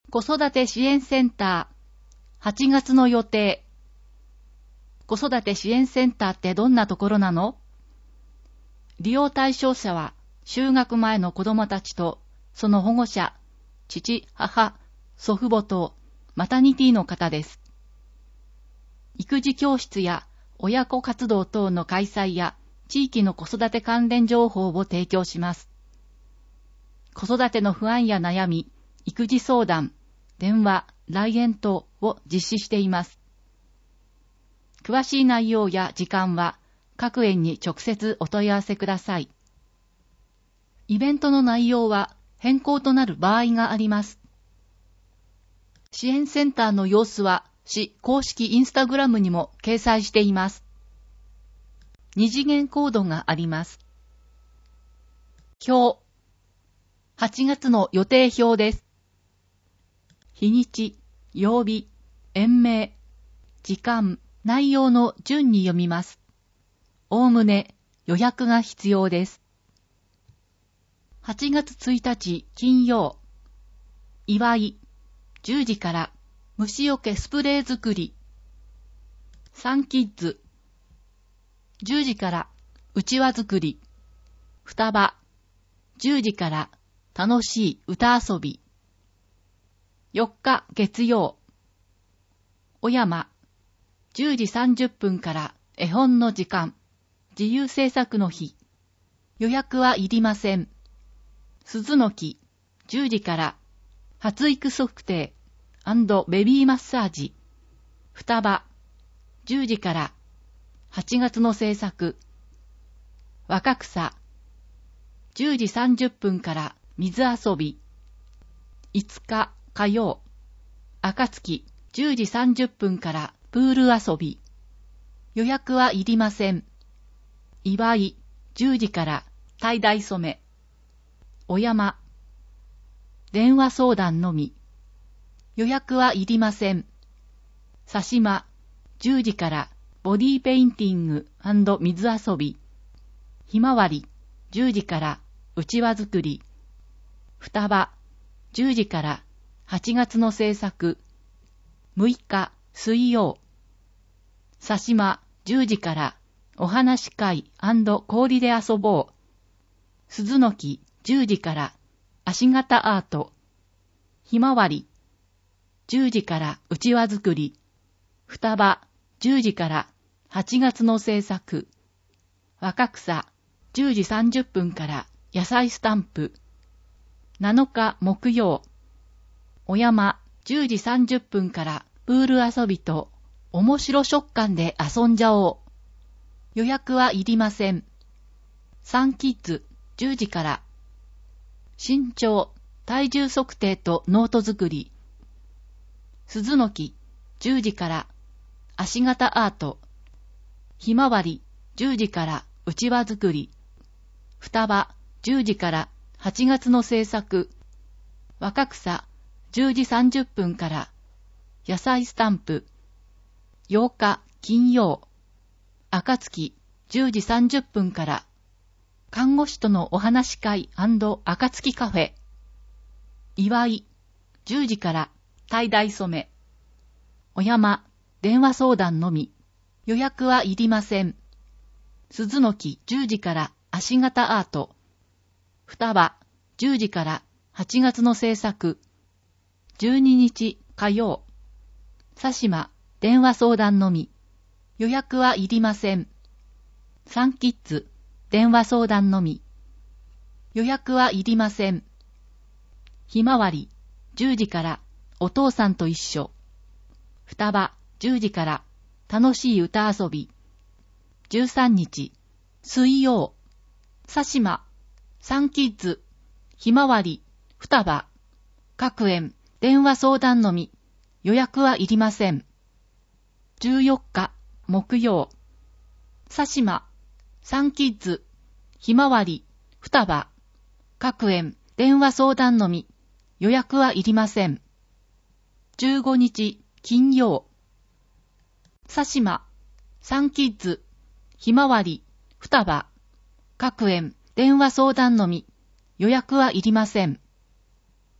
子育て支援センター、8月の予定。子育て支援センターってどんなところなの？利用対象者は、就学前の子供たちと、その保護者、父、母、祖父母等、マタニティの方です。育児教室や親子活動等の開催や、地域の子育て関連情報を提供します。子育ての不安や悩み、育児相談、電話、来園等を実施しています。詳しい内容や時間は各園に直接お問い合わせください。イベントの内容は変更となる場合があります。支援センターの様子は市公式インスタグラムにも掲載しています。二次元コードがあります。表。8月の予定表です。日にち、曜日、園名、時間、内容の順に読みます。おおむね予約が必要です。8月1日金曜、祝い、10時から虫除けスプレー作り、サンキッズ、10時からうちわ作り、双葉、10時から楽しい歌遊び、4日月曜、お山、10時30分から絵本の時間、自由制作の日、予約はいりません。鈴の木、10時から発育測定&ベビーマッサージ、双葉、10時から8月の制作、若草、10時30分から水遊び、5日火曜、暁、10時30分からプール遊び、予約はいりません。祝い、10時からtie dye染め、お山、電話相談のみ、予約はいりません。さしま、10時からボディーペインティング&水遊び、ひまわり、10時からうちわ作り、双葉、10時から8月の制作、6日水曜、さしま、10時からお話し会&氷で遊ぼう、鈴の木、10時から足型アート、ひまわり、10時からうちわ作り、双葉、10時から8月の制作、若草、10時30分から野菜スタンプ、7日木曜、お山、10時30分からプール遊びと面白食感で遊んじゃおう。予約はいりません。サンキッズ、10時から身長、体重測定とノート作り、鈴の木、10時から足型アート、ひまわり、10時からうちわ作り、双葉、10時から8月の制作、若草、10時30分から野菜スタンプ、8日金曜、暁、10時30分から看護師とのお話し会&暁カフェ、祝い、10時からtie dye染め、お山、電話相談のみ、予約はいりません。鈴の木、10時から足型アート、双葉、10時から8月の制作、12日火曜、さしま、電話相談のみ、予約はいりません。サンキッズ、電話相談のみ、予約はいりません。ひまわり、10時からお父さんと一緒、双葉、10時から楽しい歌遊び、13日水曜、さしま、サンキッズ、ひまわり、双葉、各園、電話相談のみ、予約はいりません。14日木曜、さしま、サンキッズ、ひまわり、双葉、各園、電話相談のみ、予約はいりません。15日金曜、さしま、サンキッズ、ひまわり、双葉、各園、電話相談のみ、予約はいりません。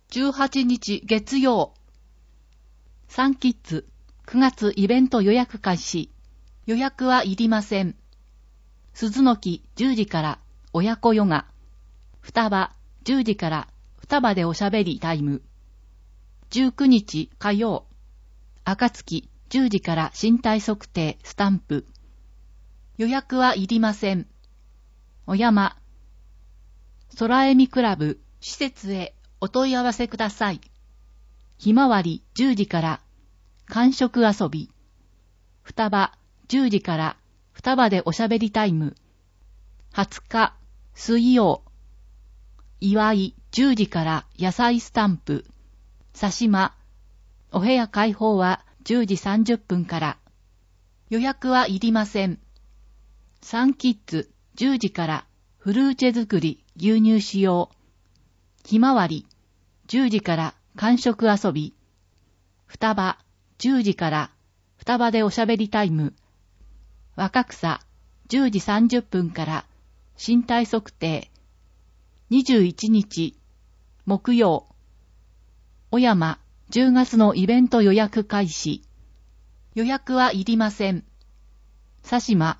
18日月曜。サンキッズ9月イベント予約開始。予約はいりません。鈴の木10時から親子ヨガ。双葉10時から双葉でおしゃべりタイム。19日火曜。暁10時から身体測定スタンプ。予約はいりません。お山空恵みクラブ施設へお問い合わせください。ひまわり10時から感触遊び。双葉10時から双葉でおしゃべりタイム。20日水曜。祝い10時から野菜スタンプ。佐島お部屋開放は10時30分から。予約はいりません。サンキッズ10時からフルーチェ作り牛乳使用。ひまわり10時から感触遊び。双葉10時から双葉でおしゃべりタイム。若草10時30分から身体測定。21日木曜。小山10月のイベント予約開始。予約はいりません。佐島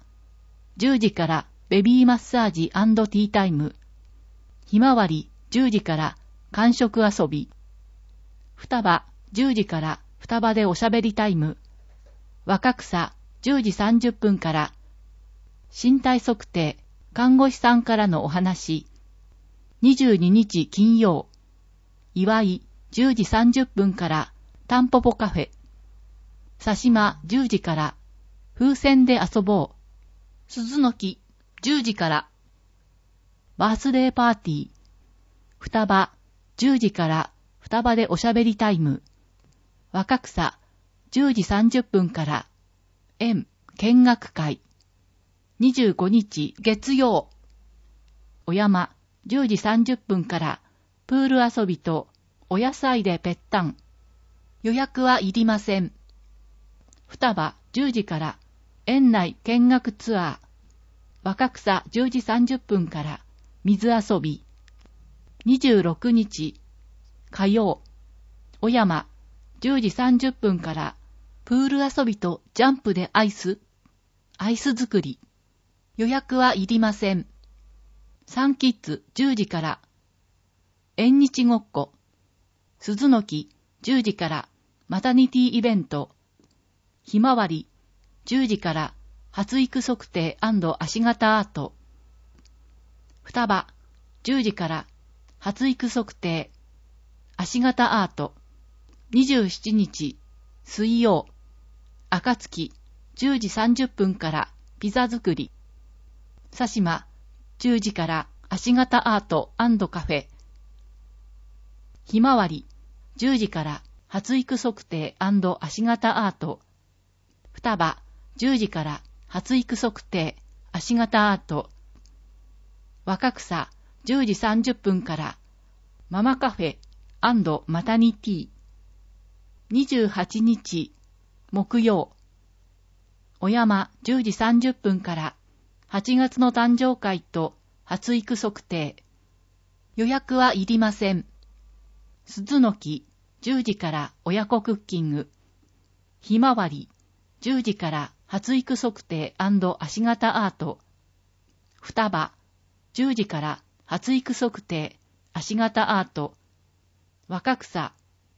10時からベビーマッサージ&ティータイム。ひまわり10時から感触遊び。双葉10時から双葉でおしゃべりタイム。若草10時30分から身体測定看護師さんからのお話。22日金曜。祝い10時30分からタンポポカフェ。佐島10時から風船で遊ぼう。鈴の木10時からバースデーパーティー。双葉10時から双葉でおしゃべりタイム。若草10時30分から園見学会。25日月曜。お山10時30分からプール遊びとお野菜でぺったん。予約はいりません。双葉10時から園内見学ツアー。若草10時30分から水遊び。26日火曜。お山10時30分からプール遊びとジャンプでアイス作り。予約はいりません。サンキッズ10時から縁日ごっこ。鈴の木10時からマタニティイベント。ひまわり10時から発育測定&足型アート。双葉10時から発育測定足型アート。27日水曜。暁10時30分からピザ作り。佐島10時から足型アート&カフェ。ひまわり10時から発育測定&足型アート。双葉10時から発育測定足型アート。若草10時30分からママカフェ&マタニティ。28日木曜。お山10時30分から8月の誕生会と発育測定。予約はいりません。鈴の木10時から親子クッキング。ひまわり10時から発育測定&足型アート。双葉10時から発育測定足型アート。若草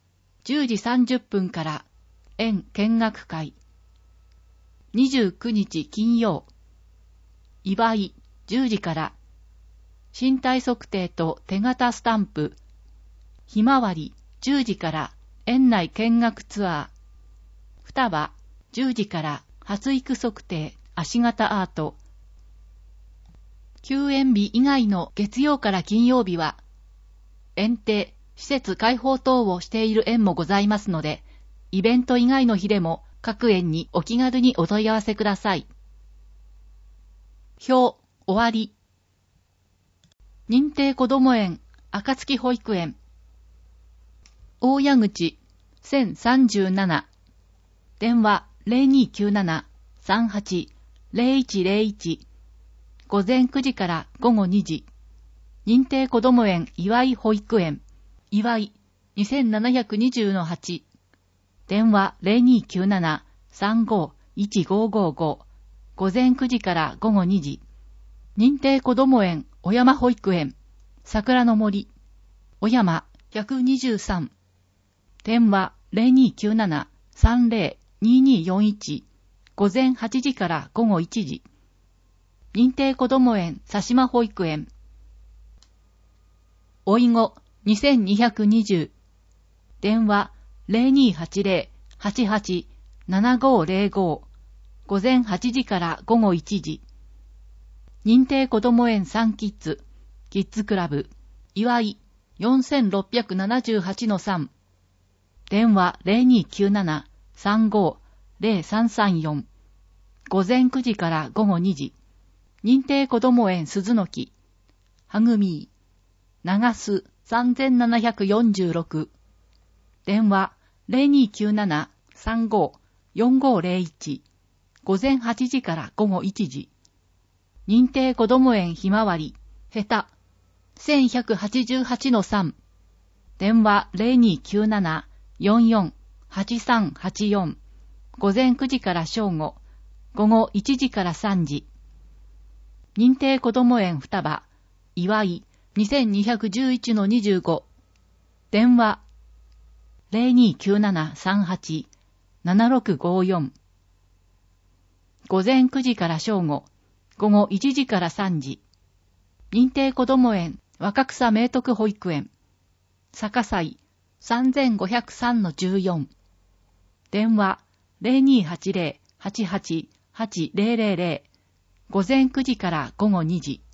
10時30分から園見学会。29日金曜。祝い10時から身体測定と手形スタンプ。ひまわり10時から園内見学ツアー。双葉10時から発育測定足型アート。休園日以外の月曜から金曜日は園庭、施設開放等をしている園もございますので、イベント以外の日でも各園にお気軽にお問い合わせください。表終わり。認定こども園暁保育園。大谷口1037。電話0297-38-0101。午前9時から午後2時。認定こども園祝い保育園。祝い 2720-8。電話0297-35-1555。午前9時から午後2時。認定こども園小山保育園桜の森小山123。電話0297-30-2241。午前8時から午後1時。認定こども園佐島保育園おいご2220。電話0280-88-7505。午前8時から午後1時。認定こども園サンキッズ、キッズクラブ、岩井4678-3。電話0297-35-0334。午前9時から午後2時。認定こども園鈴の木、はぐみー、長須3746。電話0297-35-4501。午前8時から午後1時。認定こども園ひまわり、へた、1188-3。電話0297-44-8384。午前9時から正午、午後1時から3時。認定こども園双葉、岩井、2211-25。電話0297-38-7654。午前9時から正午、午後1時から3時。認定こども園若草明徳保育園坂西 3503-14。電話0280-88-8000。午前9時から午後2時。